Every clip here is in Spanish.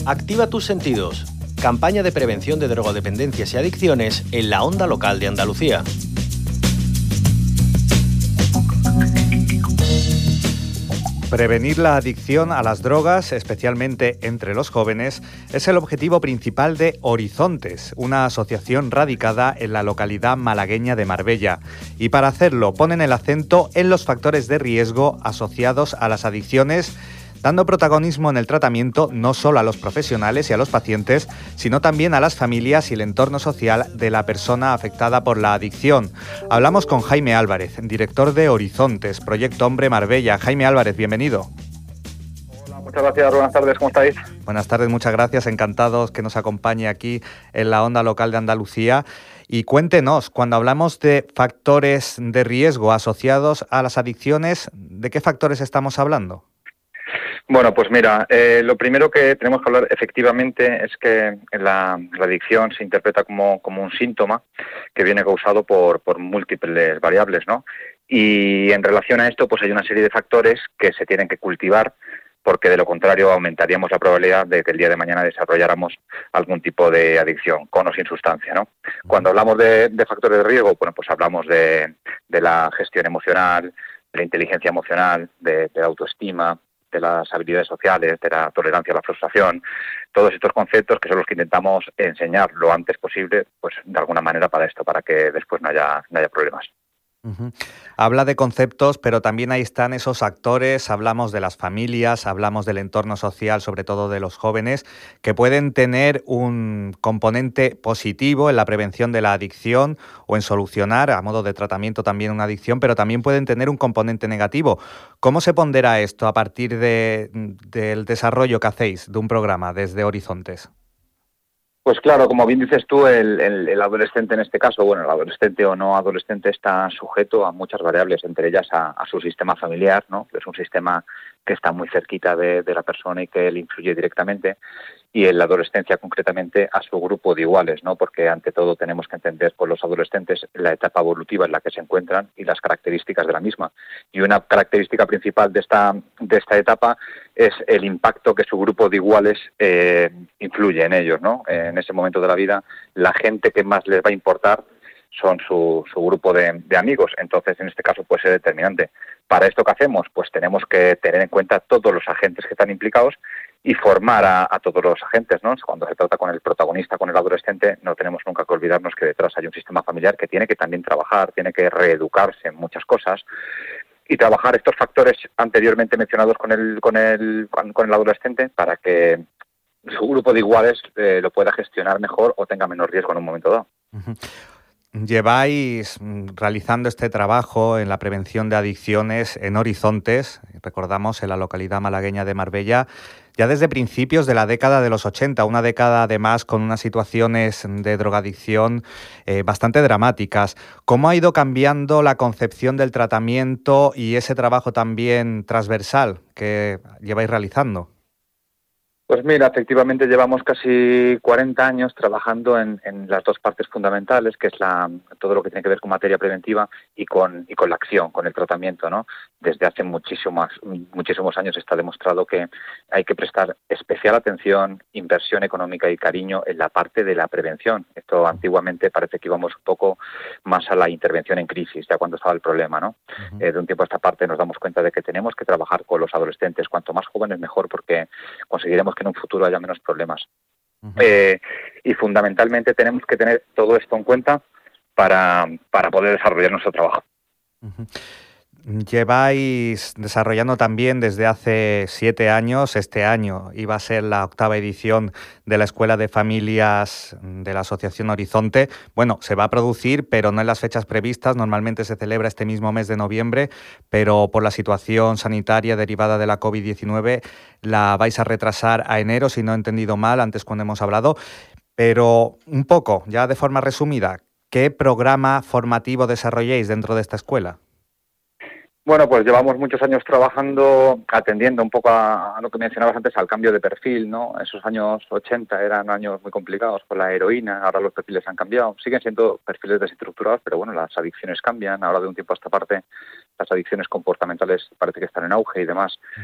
Activa tus sentidos. Campaña de prevención de drogodependencias y adicciones en la Onda Local de Andalucía. Prevenir la adicción a las drogas, especialmente entre los jóvenes, es el objetivo principal de Horizontes, una asociación radicada en la localidad malagueña de Marbella. Y para hacerlo ponen el acento en los factores de riesgo asociados a las adicciones, dando protagonismo en el tratamiento no solo a los profesionales y a los pacientes, sino también a las familias y el entorno social de la persona afectada por la adicción. Hablamos con Jaime Álvarez, director de Horizontes, Proyecto Hombre Marbella. Jaime Álvarez, bienvenido. Hola, muchas gracias, buenas tardes, ¿cómo estáis? Buenas tardes, muchas gracias, encantados que nos acompañe aquí en la Onda Local de Andalucía. Y cuéntenos, cuando hablamos de factores de riesgo asociados a las adicciones, ¿de qué factores estamos hablando? Bueno, pues mira, lo primero que tenemos que hablar efectivamente es que la adicción se interpreta como un síntoma que viene causado por múltiples variables, ¿no? Y en relación a esto, pues hay una serie de factores que se tienen que cultivar, porque de lo contrario aumentaríamos la probabilidad de que el día de mañana desarrolláramos algún tipo de adicción, con o sin sustancia, ¿no? Cuando hablamos de factores de riesgo, bueno, pues hablamos de la gestión emocional, de la inteligencia emocional, de la autoestima, de las habilidades sociales, de la tolerancia a la frustración, todos estos conceptos que son los que intentamos enseñar lo antes posible, pues de alguna manera para esto, para que después no haya problemas. Uh-huh. Habla de conceptos, pero también ahí están esos actores, hablamos de las familias, hablamos del entorno social, sobre todo de los jóvenes, que pueden tener un componente positivo en la prevención de la adicción o en solucionar, a modo de tratamiento también una adicción, pero también pueden tener un componente negativo. ¿Cómo se pondera esto a partir del desarrollo que hacéis de un programa desde Horizontes? Pues claro, como bien dices tú, el adolescente en este caso, bueno, el adolescente o no adolescente está sujeto a muchas variables, entre ellas a su sistema familiar, ¿no? Es un sistema que está muy cerquita de la persona y que le influye directamente, y en la adolescencia concretamente a su grupo de iguales, ¿no? Porque ante todo tenemos que entender con los adolescentes la etapa evolutiva en la que se encuentran y las características de la misma. Y una característica principal de esta etapa es el impacto que su grupo de iguales influye en ellos, ¿no? En ese momento de la vida, la gente que más les va a importar son su grupo de amigos. Entonces, en este caso puede ser determinante. Para esto, ¿qué hacemos? Pues tenemos que tener en cuenta todos los agentes que están implicados y formar a todos los agentes, ¿no? Cuando se trata con el protagonista, con el adolescente, no tenemos nunca que olvidarnos que detrás hay un sistema familiar que tiene que también trabajar, tiene que reeducarse en muchas cosas y trabajar estos factores anteriormente mencionados con el adolescente para que su grupo de iguales lo pueda gestionar mejor o tenga menos riesgo en un momento dado. Uh-huh. Lleváis realizando este trabajo en la prevención de adicciones en Horizontes, recordamos, en la localidad malagueña de Marbella, ya desde principios de la década de los 80, una década además con unas situaciones de drogadicción bastante dramáticas. ¿Cómo ha ido cambiando la concepción del tratamiento y ese trabajo también transversal que lleváis realizando? Pues mira, efectivamente llevamos casi 40 años trabajando en las dos partes fundamentales, que es todo lo que tiene que ver con materia preventiva y con la acción, con el tratamiento, ¿no? Desde hace muchísimos años está demostrado que hay que prestar especial atención, inversión económica y cariño en la parte de la prevención. Esto antiguamente parece que íbamos un poco más a la intervención en crisis, ya cuando estaba el problema, ¿no? Uh-huh. De un tiempo a esta parte nos damos cuenta de que tenemos que trabajar con los adolescentes, cuanto más jóvenes mejor, porque conseguiremos que en un futuro haya menos problemas. Uh-huh. Y fundamentalmente tenemos que tener todo esto en cuenta para poder desarrollar nuestro trabajo. Uh-huh. Lleváis desarrollando también desde hace 7 años, este año iba a ser la 8ª edición de la Escuela de Familias de la Asociación Horizonte. Bueno, se va a producir, pero no en las fechas previstas. Normalmente se celebra este mismo mes de noviembre, pero por la situación sanitaria derivada de la COVID-19 la vais a retrasar a enero, si no he entendido mal, antes cuando hemos hablado. Pero un poco, ya de forma resumida, ¿qué programa formativo desarrolláis dentro de esta escuela? Bueno, pues llevamos muchos años trabajando, atendiendo un poco a lo que mencionabas antes, al cambio de perfil, ¿no? Esos años 80 eran años muy complicados con la heroína, ahora los perfiles han cambiado, siguen siendo perfiles desestructurados, pero bueno, las adicciones cambian, ahora de un tiempo a esta parte las adicciones comportamentales parece que están en auge y demás. Uh-huh.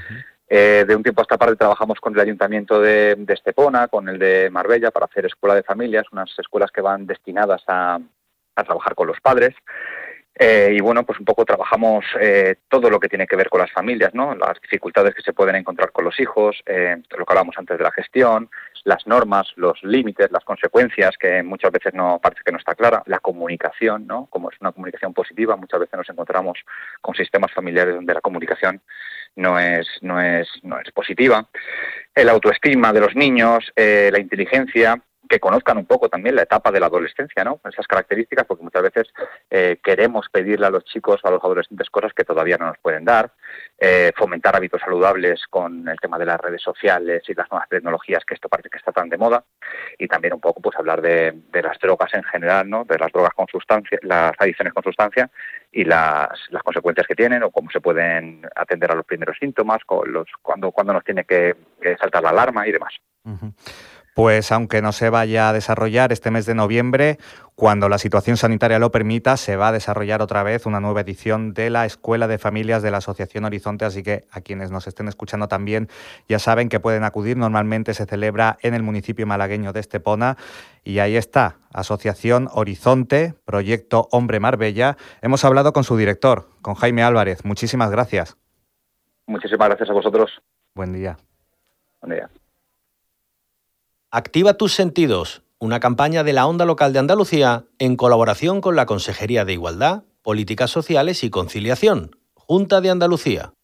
De un tiempo a esta parte trabajamos con el Ayuntamiento de Estepona, con el de Marbella, para hacer escuela de familias, unas escuelas que van destinadas a trabajar con los padres. Y bueno, pues un poco trabajamos todo lo que tiene que ver con las familias, ¿no? Las dificultades que se pueden encontrar con los hijos, lo que hablábamos antes de la gestión, las normas, los límites, las consecuencias, que muchas veces no parece que no está clara, la comunicación, ¿no? Como es una comunicación positiva, muchas veces nos encontramos con sistemas familiares donde la comunicación no es positiva, el autoestima de los niños, la inteligencia, que conozcan un poco también la etapa de la adolescencia, ¿no? Esas características, porque muchas veces queremos pedirle a los chicos o a los adolescentes cosas que todavía no nos pueden dar, fomentar hábitos saludables con el tema de las redes sociales y las nuevas tecnologías, que esto parece que está tan de moda, y también un poco pues hablar de las drogas en general, ¿no? De las drogas con sustancia, las adicciones con sustancia y las consecuencias que tienen, o cómo se pueden atender a los primeros síntomas, cuando nos tiene que saltar la alarma y demás. Uh-huh. Pues aunque no se vaya a desarrollar este mes de noviembre, cuando la situación sanitaria lo permita, se va a desarrollar otra vez una nueva edición de la Escuela de Familias de la Asociación Horizonte, así que a quienes nos estén escuchando también ya saben que pueden acudir. Normalmente se celebra en el municipio malagueño de Estepona y ahí está, Asociación Horizonte, Proyecto Hombre Marbella. Hemos hablado con su director, con Jaime Álvarez. Muchísimas gracias. Muchísimas gracias a vosotros. Buen día. Buen día. Activa tus sentidos, una campaña de la Onda Local de Andalucía en colaboración con la Consejería de Igualdad, Políticas Sociales y Conciliación, Junta de Andalucía.